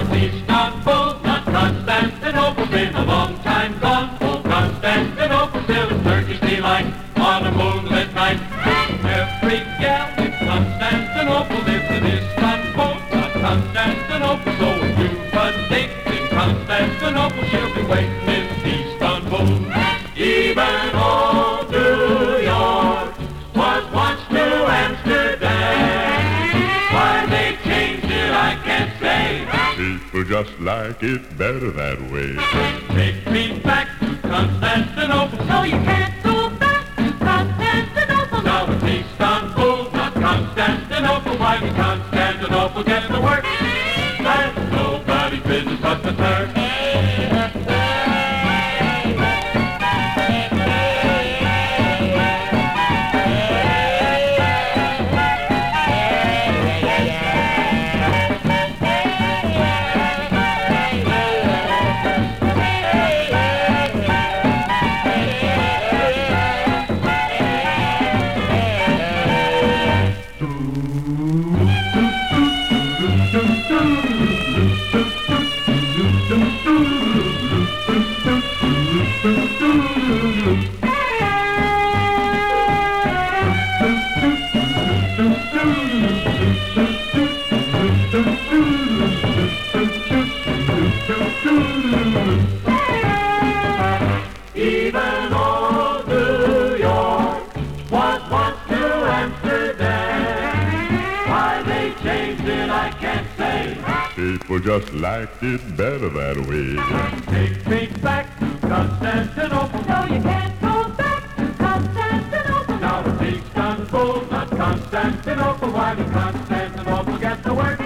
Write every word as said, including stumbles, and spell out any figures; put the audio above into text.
it's Istanbul, not Constantinople. Been a long time gone, old Constantinople. Still a Turkish delight on a moonlit night. Every gal in Constantinople lives in Istanbul, not Constantinople. So if you've a date in Constantinople, she'll be waiting in Istanbul. Even old New York was once New Amsterdam. Why they changed it, I can't say. People just like it better that way. Take me back to Constantinople. No, you can't go back to Constantinople. Now it's Istanbul, not Constantinople. Why did Constantinople get the work? That's nobody's business but the Turk. Even old New York was once New Amsterdam. Why they changed it, I can't say. People just liked it better that way. Take me back to Constantinople. No, you can't go back to Constantinople. Now it's Istanbul, not Constantinople. Why did Constantinople get the work?